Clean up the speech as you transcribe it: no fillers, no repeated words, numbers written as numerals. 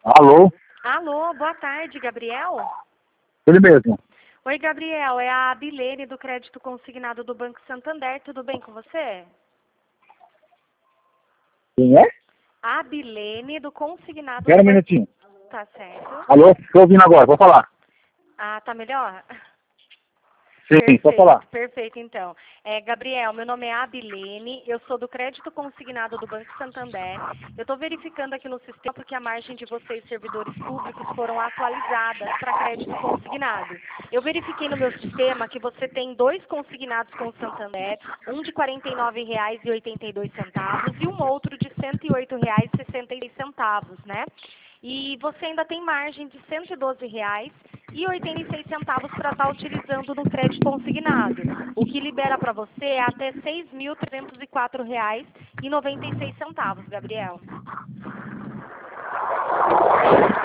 Alô? Alô, boa tarde, Gabriel. Ele mesmo. Oi, Gabriel, é a Abilene do Crédito Consignado do Banco Santander, tudo bem com você? Quem é? A Abilene do Consignado Espera do um Banco... minutinho. Tá certo. Alô? Tô ouvindo agora, vou falar. Ah, tá melhor? Sim, pode falar. Perfeito, então. Gabriel, meu nome é Abilene, eu sou do Crédito Consignado do Banco Santander. Eu estou verificando aqui no sistema porque a margem de vocês, servidores públicos, foram atualizadas para crédito consignado. Eu verifiquei no meu sistema que você tem 2 consignados com o Santander, um de R$ 49,82 e um outro de R$ 108,66, né? E você ainda tem margem de R$ 112,86 para estar utilizando no crédito consignado. O que libera para você é até R$ 6.304,96, Gabriel.